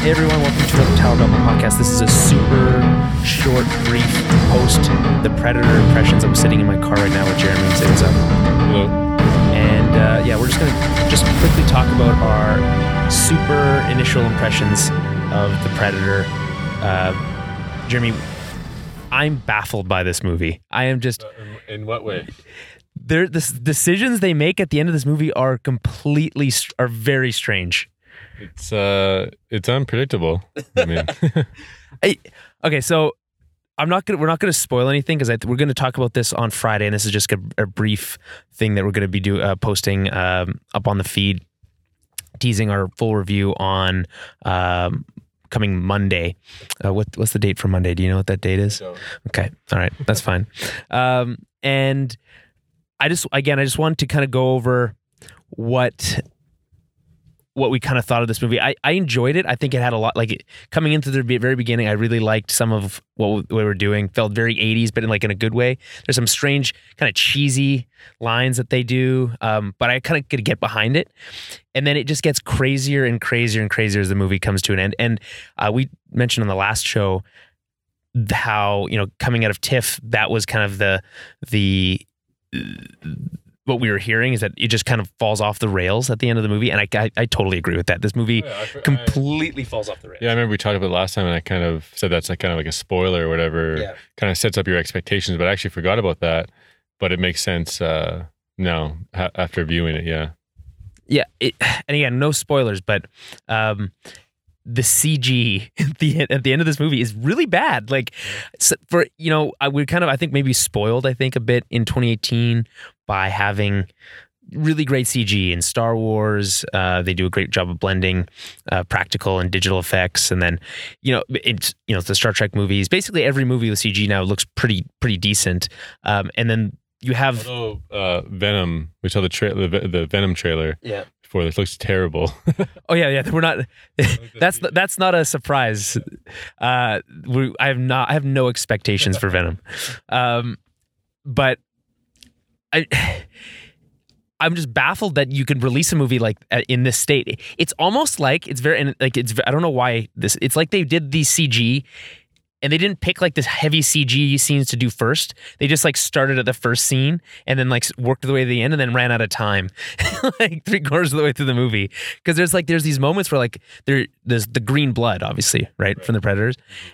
Hey everyone, welcome to another Tower Bellman podcast. This is a super short, brief post the Predator impressions. I'm sitting in my car right now with Jeremy. Say what's up. Hello. And we're just going to quickly talk about our super initial impressions of the Predator. Jeremy, I'm baffled by this movie. I am just... In what way? The decisions they make at the end of this movie are very strange. It's unpredictable. I mean, okay, so we're not gonna spoil anything because we're gonna talk about this on Friday, and this is just a brief thing that we're gonna be posting up on the feed, teasing our full review on coming Monday. What's the date for Monday? Do you know what that date is? No. Okay, all right, that's fine. And I just wanted to kind of go over what we kind of thought of this movie. I enjoyed it. I think it had a lot, coming into the very beginning, I really liked some of what we were doing. Felt very 80s, but in a good way. There's some strange kind of cheesy lines that they do, but I kind of could get behind it. And then it just gets crazier and crazier and crazier as the movie comes to an end. And we mentioned on the last show how, coming out of TIFF, that was kind of the what we were hearing is that it just kind of falls off the rails at the end of the movie, and I totally agree with that. This movie completely falls off the rails. Yeah, I remember we talked about it last time, and I kind of said that's kind of like a spoiler or whatever. Yeah. Kind of sets up your expectations, but I actually forgot about that. But it makes sense now after viewing it. Yeah. Yeah, and again, no spoilers, but the CG at the end of this movie is really bad. I think maybe spoiled, a bit in 2018 by having really great CG in Star Wars. They do a great job of blending practical and digital effects, and then it's the Star Trek movies. Basically, every movie with CG now looks pretty decent. And then you have Venom. We saw the Venom trailer. Yeah. Before this looks terrible. Oh yeah. We're not. That's not a surprise. I have no expectations for Venom, but I'm just baffled that you can release a movie in this state. It's almost like I don't know why this. It's like they did the CG. And they didn't pick this heavy CG scenes to do first. They just started at the first scene and then worked the way to the end and then ran out of time, 3/4 of the way through the movie. Because there's these moments where there's the green blood, obviously, right, from the Predators,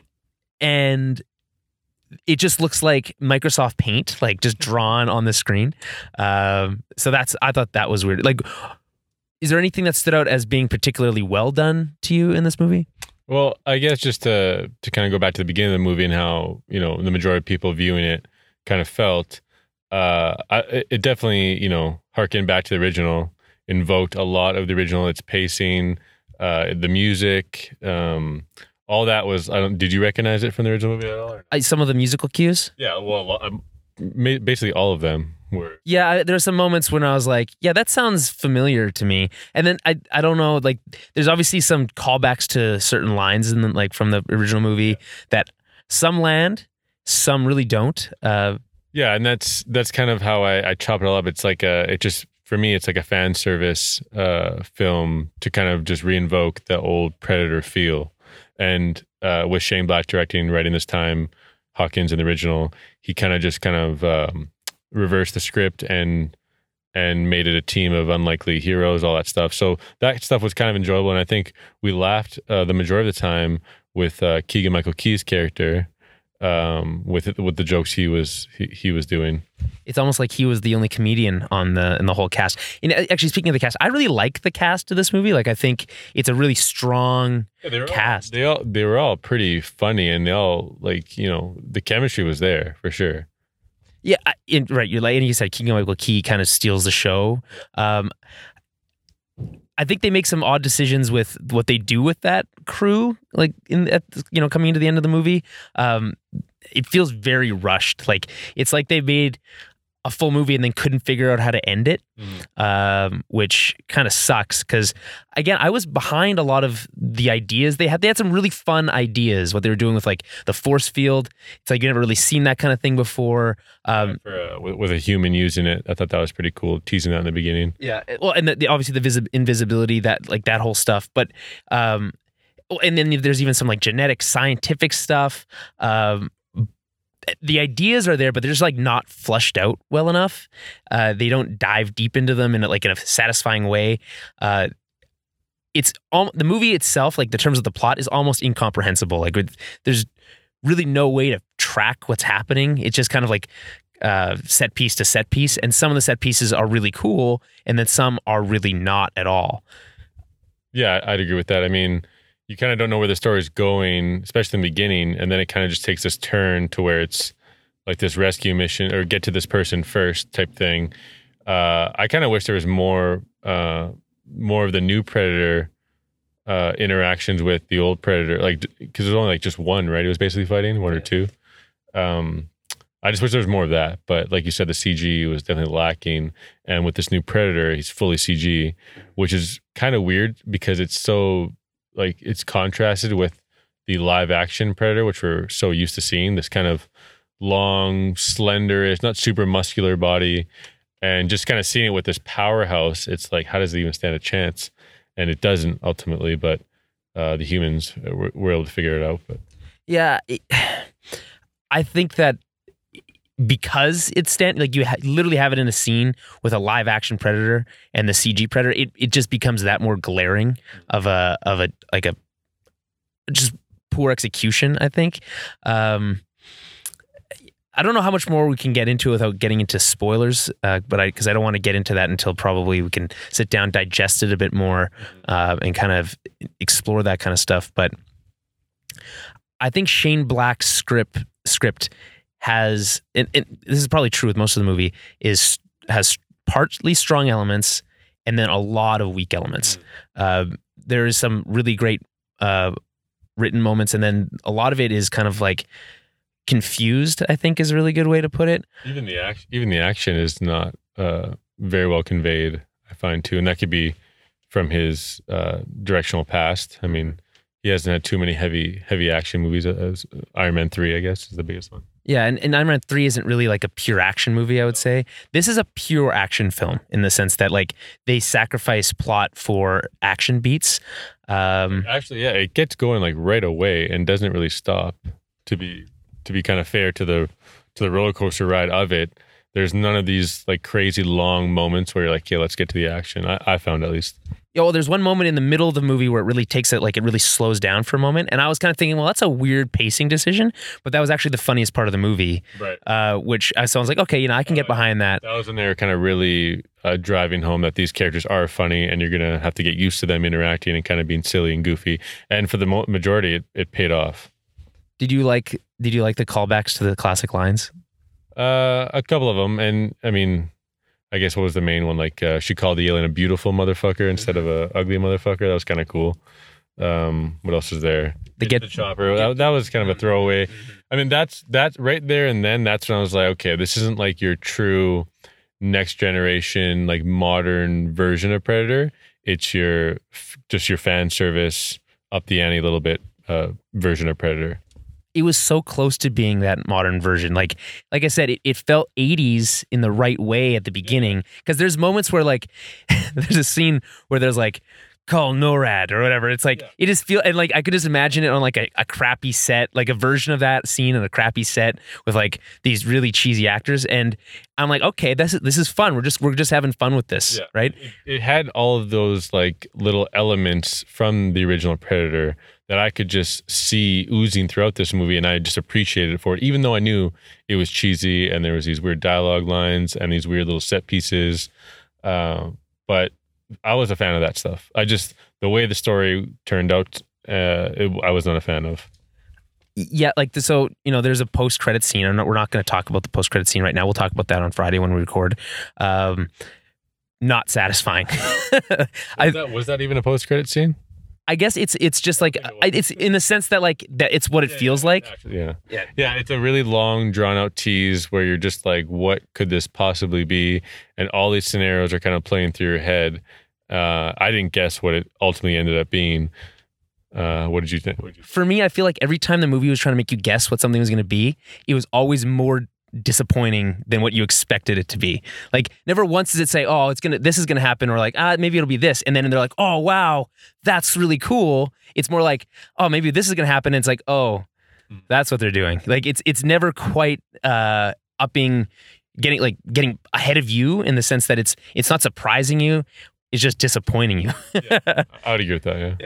and it just looks like Microsoft Paint, just drawn on the screen. So I thought that was weird. Is there anything that stood out as being particularly well done to you in this movie? Well, I guess just to kind of go back to the beginning of the movie and how, the majority of people viewing it kind of felt, it definitely, harkened back to the original, invoked a lot of the original, its pacing, the music, all that was, did you recognize it from the original movie at all? Some of the musical cues? Yeah, well, basically all of them were. Yeah, there were some moments when I was like, yeah, that sounds familiar to me. And then I don't know, there's obviously some callbacks to certain lines in from the original movie that some land, some really don't. Yeah, and that's kind of how I chop it all up. It's for me, it's like a fan service film to kind of just reinvoke the old Predator feel. And with Shane Black directing, writing this time, Hawkins in the original, he kind of reversed the script and made it a team of unlikely heroes, all that stuff. So that stuff was kind of enjoyable, and I think we laughed the majority of the time with Keegan-Michael Key's character, with the jokes he was doing. It's almost like he was the only comedian in the whole cast. And actually, speaking of the cast, I really like the cast of this movie. I think it's a really strong cast. They were all pretty funny, and they all the chemistry was there for sure. Yeah, right. You're and you said Keegan-Michael Key kind of steals the show. I think they make some odd decisions with what they do with that crew, coming into the end of the movie. It feels very rushed. It's like they made a full movie and then couldn't figure out how to end it, which kind of sucks. Because again, I was behind a lot of the ideas they had. They had some really fun ideas, what they were doing with the force field. It's you never really seen that kind of thing before. With a human using it, I thought that was pretty cool, teasing that in the beginning. Yeah, well, and obviously the invisibility, that whole stuff. But and then there's even some like genetic scientific stuff. The ideas are there, but they're just like not flushed out well enough. They don't dive deep into them in a satisfying way. The movie itself, like the terms of the plot, is almost incomprehensible. Like there's really no way to track what's happening. It's just kind of like set piece to set piece, and some of the set pieces are really cool, and then some are really not at all. Yeah, I'd agree with that. I mean, you kind of don't know where the story is going, especially in the beginning, and then it kind of just takes this turn to where it's like this rescue mission or get to this person first type thing. I kind of wish there was more of the new Predator interactions with the old Predator, like because there's only like just one, right? It was basically fighting one or two. I just wish there was more of that, but like you said, the CG was definitely lacking. And with this new Predator, he's fully CG, which is kind of weird because it's so like it's contrasted with the live action Predator, which we're so used to seeing, this kind of long, slender, not super muscular body. And just kind of seeing it with this powerhouse, it's like, how does it even stand a chance? And it doesn't ultimately, but the humans were able to figure it out. But yeah, I think that because it's like you literally have it in a scene with a live action Predator and the CG Predator, it just becomes that more glaring of a just poor execution, I think. I don't know how much more we can get into without getting into spoilers, but because I don't want to get into that until probably we can sit down, digest it a bit more, and kind of explore that kind of stuff. But I think Shane Black's script has, and this is probably true with most of the movie, has partly strong elements and then a lot of weak elements. There is some really great written moments, and then a lot of it is kind of like confused, I think is a really good way to put it. Even the action is not very well conveyed, I find too, and that could be from his directional past. I mean, he hasn't had too many heavy action movies. As Iron Man 3, I guess, is the biggest one. Yeah, and Iron Man 3 isn't really like a pure action movie, I would say. This is a pure action film in the sense that like they sacrifice plot for action beats. Actually, yeah, it gets going like right away and doesn't really stop. To be kind of fair to the roller coaster ride of it, there's none of these like crazy long moments where you're like, yeah, let's get to the action. I found, at least. Yeah, well, there's one moment in the middle of the movie where it really takes it, like it really slows down for a moment. And I was kind of thinking, well, that's a weird pacing decision, but that was actually the funniest part of the movie. Right. So I was like, okay, I can get behind that. That was when they were kind of really driving home that these characters are funny and you're going to have to get used to them interacting and kind of being silly and goofy. And for the majority, it paid off. Did you like the callbacks to the classic lines? A couple of them. And I mean, I guess what was the main one? Like she called the alien a beautiful motherfucker instead of a ugly motherfucker. That was kind of cool. What else was there? The chopper. That was kind of a throwaway. I mean, that's right there and then. That's when I was like, okay, this isn't like your true next generation, like modern version of Predator. It's just your fan service up the ante a little bit version of Predator. It was so close to being that modern version. Like I said, it felt 80s in the right way at the beginning. Because there's moments where like, there's a scene where there's like, call NORAD or whatever. It's like, It just feel, and like, I could just imagine it on like a crappy set, like a version of that scene on a crappy set with like these really cheesy actors. And I'm like, okay, this is fun. We're just having fun with this, right? It had all of those like little elements from the original Predator that I could just see oozing throughout this movie, and I just appreciated it for it, even though I knew it was cheesy and there was these weird dialogue lines and these weird little set pieces. But I was a fan of that stuff. The way the story turned out, I was not a fan of. Yeah, so there's a post-credit scene. We're not going to talk about the post-credit scene right now. We'll talk about that on Friday when we record. Not satisfying. Was that even a post-credit scene? I guess it's just like it's in the sense that like that it's what it feels like. Yeah. It's a really long, drawn out tease where you're just like, what could this possibly be? And all these scenarios are kind of playing through your head. I didn't guess what it ultimately ended up being. What did you think? For me, I feel like every time the movie was trying to make you guess what something was going to be, it was always more disappointing than what you expected it to be. Like never once does it say, "Oh, this is gonna happen," or like, maybe it'll be this, and then they're like, "Oh, wow, that's really cool." It's more like, "Oh, maybe this is gonna happen," and it's like, "Oh, that's what they're doing." Like it's never quite getting ahead of you in the sense that it's not surprising you, it's just disappointing you. Yeah, I would agree with that.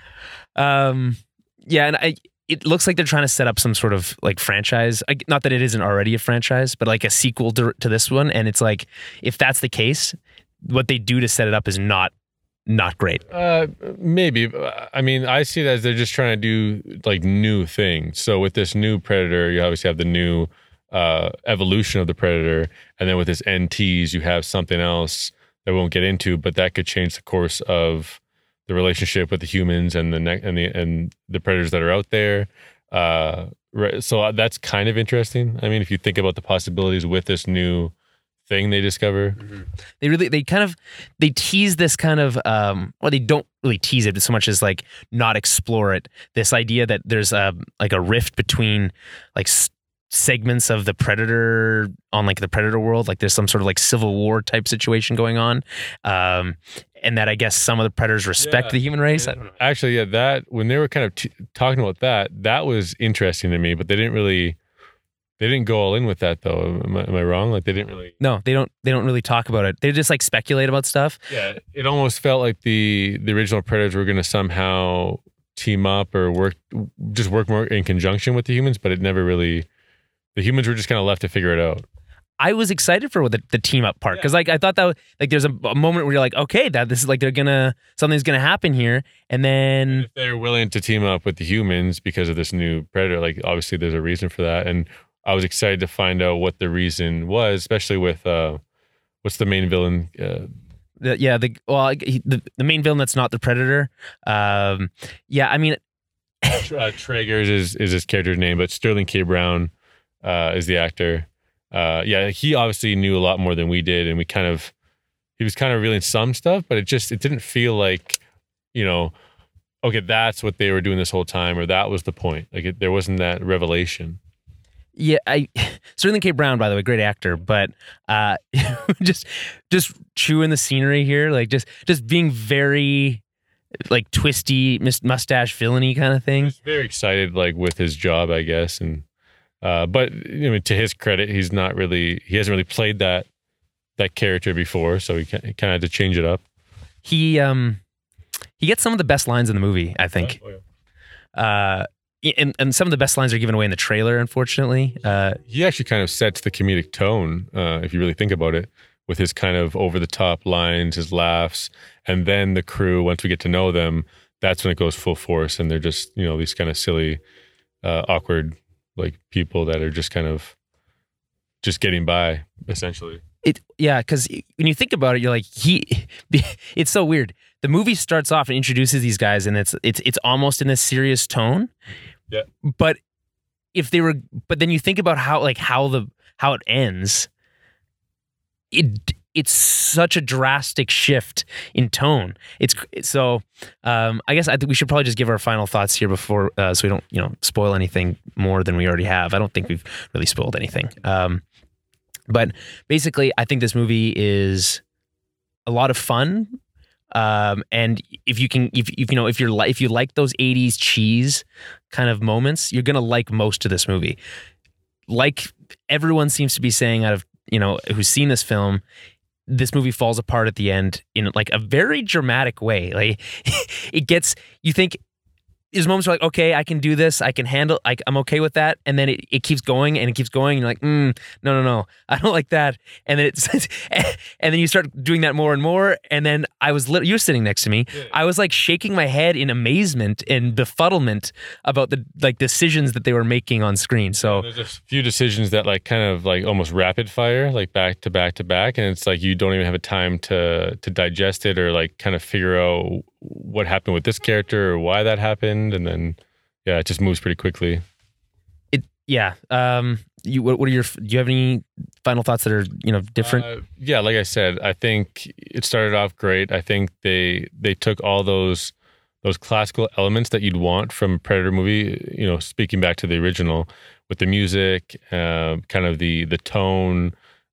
Yeah. And it looks like they're trying to set up some sort of like franchise. Not that it isn't already a franchise, but like a sequel to this one. And it's like, if that's the case, what they do to set it up is not great. Maybe. I mean, I see it as they're just trying to do like new things. So with this new Predator, you obviously have the new evolution of the Predator, and then with this NTs, you have something else that we won't get into, but that could change the course of the relationship with the humans and the predators that are out there. So that's kind of interesting. I mean, if you think about the possibilities with this new thing they discover, they tease this kind of, or they don't really tease it so much as like not explore it. This idea that there's like a rift between like segments of the Predator on like the Predator world, like there's some sort of like Civil War type situation going on, and that I guess some of the Predators respect the human race. I don't know. Actually, yeah, that when they were kind of talking about that was interesting to me, but they didn't go all in with that though. Am I wrong? Like they didn't really. No, they don't really talk about it. They just like speculate about stuff. Yeah, it almost felt like the original Predators were going to somehow team up or work more in conjunction with the humans, but it never really. The humans were just kind of left to figure it out. I was excited for the team up part because like I thought that like there's a moment where you're like, okay, that this is like something's gonna happen here, and then if they're willing to team up with the humans because of this new Predator, like obviously there's a reason for that, and I was excited to find out what the reason was, especially with what's the main villain? The main villain that's not the Predator. I mean, Traeger is his character's name, but Sterling K. Brown is the actor. He obviously knew a lot more than we did, and he was kind of revealing some stuff, but it didn't feel like, okay, that's what they were doing this whole time, or that was the point. Like there wasn't that revelation. Yeah, Sterling K. Brown, by the way, great actor, but just chewing the scenery here, like just being very like twisty mustache villainy kind of thing. He's very excited, like with his job, I guess, and. But to his credit, he hasn't really played that character before, so he kind of had to change it up. He gets some of the best lines in the movie, I think. And some of the best lines are given away in the trailer, unfortunately. He actually kind of sets the comedic tone, if you really think about it, with his kind of over the top lines, his laughs, and then the crew. Once we get to know them, that's when it goes full force, and they're just these kind of silly, awkward. Like people that are just kind of just getting by, essentially. Because when you think about it, you're like it's so weird. The movie starts off and introduces these guys, and it's almost in a serious tone. Yeah. But then you think about how it ends. It's such a drastic shift in tone. I guess I think we should probably just give our final thoughts here before, so we don't, spoil anything more than we already have. I don't think we've really spoiled anything. But basically, I think this movie is a lot of fun. And if you like those 80s cheese kind of moments, you're gonna like most of this movie. Like everyone seems to be saying out of who's seen this film, this movie falls apart at the end in like a very dramatic way. Like you think there's moments where like, okay, I can do this. I can handle, I'm okay with that. And then it keeps going and it keeps going. And you're like, no, I don't like that. And then and then you start doing that more and more. And then you were sitting next to me. Yeah. I was like shaking my head in amazement and befuddlement about the like decisions that they were making on screen. So there's a few decisions that like kind of like almost rapid fire, like back to back to back. And it's like, you don't even have a time to digest it or like kind of figure out what happened with this character or why that happened, and then it just moves pretty quickly. Do you have any final thoughts that are different? Like I said, I think it started off great. I think they took all those those classical elements that you'd want from a Predator movie, you know, speaking back to the original, with the music, kind of the tone,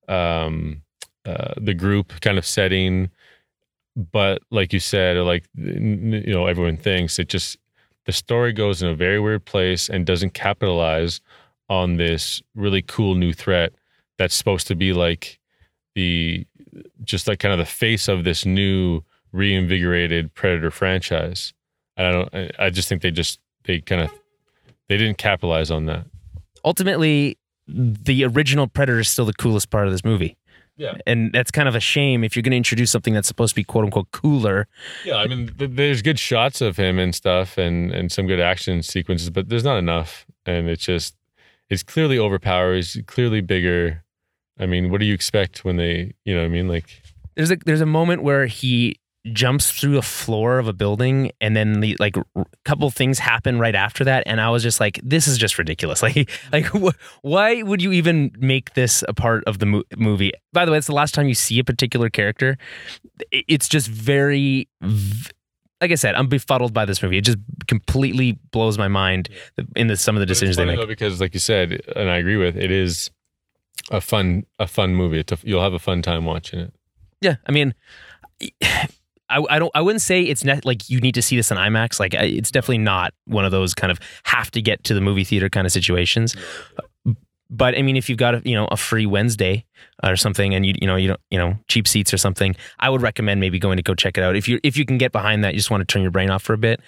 the group kind of setting. But like you said, or like, you know, everyone thinks, it just, the story goes in a very weird place and doesn't capitalize on this really cool new threat that's supposed to be like just like kind of the face of this new reinvigorated Predator franchise. And I just think they didn't capitalize on that. Ultimately, the original Predator is still the coolest part of this movie. Yeah. And that's kind of a shame if you're going to introduce something that's supposed to be quote unquote cooler. Yeah, I mean, there's good shots of him and stuff and some good action sequences, but there's not enough. And it's clearly overpowered. He's clearly bigger. I mean, what do you expect when they, you know what I mean? Like, there's a moment where he jumps through the floor of a building, and then the like couple things happen right after that, and I was just like, this is just ridiculous. Like why would you even make this a part of the movie? By the way, it's the last time you see a particular character. It's just very, like I said, I'm befuddled by this movie. It just completely blows my mind in some of the decisions they make. Though, because like you said, and I agree with, it is a fun movie. You'll have a fun time watching it. Yeah, I mean, I wouldn't say it's like you need to see this in IMAX. Like, it's definitely not one of those kind of have to get to the movie theater kind of situations. But I mean, if you've got a free Wednesday or something, and you don't cheap seats or something, I would recommend maybe going to go check it out. If you can get behind that, you just want to turn your brain off for a bit,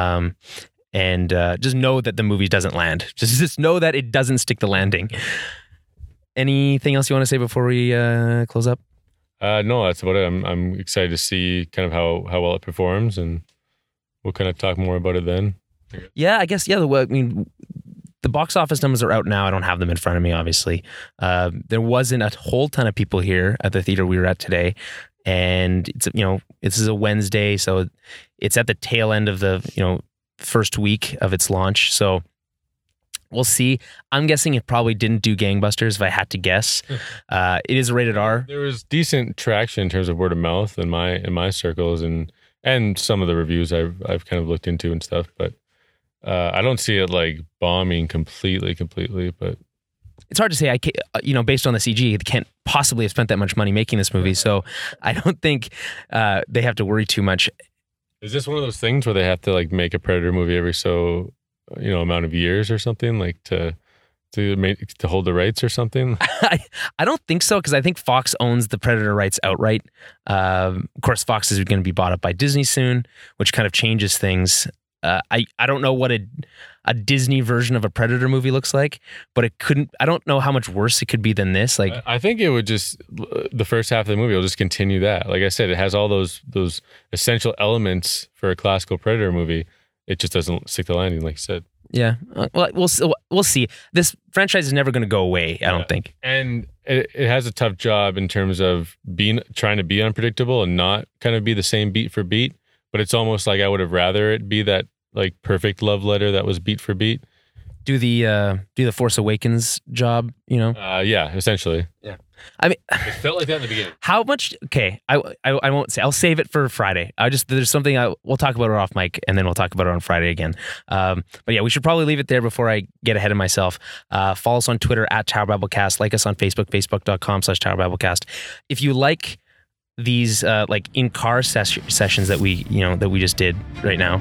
and just know that the movie doesn't land. Just know that it doesn't stick the landing. Anything else you want to say before we close up? No, that's about it. I'm excited to see kind of how well it performs, and we'll kind of talk more about it then. Yeah, I guess. Yeah, the box office numbers are out now. I don't have them in front of me, obviously. There wasn't a whole ton of people here at the theater we were at today, and this is a Wednesday, so it's at the tail end of the first week of its launch. So we'll see. I'm guessing it probably didn't do gangbusters if I had to guess. It is rated R. There was decent traction in terms of word of mouth in my circles and some of the reviews I've kind of looked into and stuff, but I don't see it like bombing completely, but it's hard to say. Based on the CG, they can't possibly have spent that much money making this movie, so I don't think they have to worry too much. Is this one of those things where they have to like make a Predator movie every so amount of years or something, like to hold the rights or something? I don't think so, because I think Fox owns the Predator rights outright. Of course, Fox is going to be bought up by Disney soon, which kind of changes things. I don't know what a Disney version of a Predator movie looks like, but I don't know how much worse it could be than this. Like, I think it would just, the first half of the movie will just continue that. Like I said, it has all those essential elements for a classical Predator movie. It just doesn't stick the landing, like you said. Yeah. Well, we'll see. This franchise is never going to go away, I don't think. And it has a tough job in terms of trying to be unpredictable and not kind of be the same beat for beat. But it's almost like I would have rather it be that like perfect love letter that was beat for beat. Do the Force Awakens job, Yeah, essentially. Yeah. I mean, it felt like that in the beginning. How much? Okay, I won't say. I'll save it for Friday. There's something we'll talk about it off mic, and then we'll talk about it on Friday again. But yeah, we should probably leave it there before I get ahead of myself. Follow us on Twitter at Tower Babblecast. Like us on Facebook, facebook.com/Tower Babblecast. If you like these like in-car sessions that we just did right now,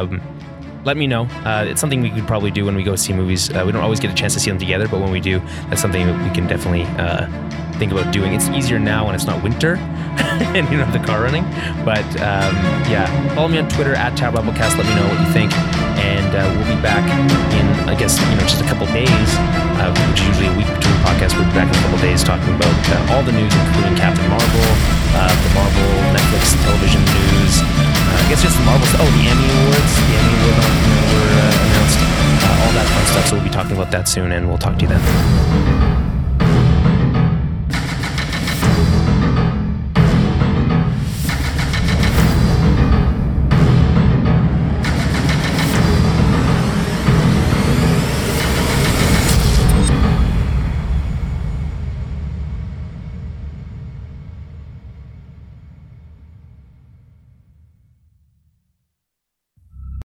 let me know. It's something we could probably do when we go see movies. We don't always get a chance to see them together, but when we do, that's something that we can definitely think about doing. It's easier now when it's not winter and you don't have the car running. But yeah, follow me on Twitter at Tower Babblecast. Let me know what you think, and we'll be back in, I guess, just a couple days, which is usually a week between podcasts. We'll be back in a couple days talking about all the news, including Captain Marvel, the Marvel Netflix television news. I guess just the Marvel stuff. Oh, the Emmy Awards. The Emmy Awards were announced. All that fun stuff. So we'll be talking about that soon, and we'll talk to you then.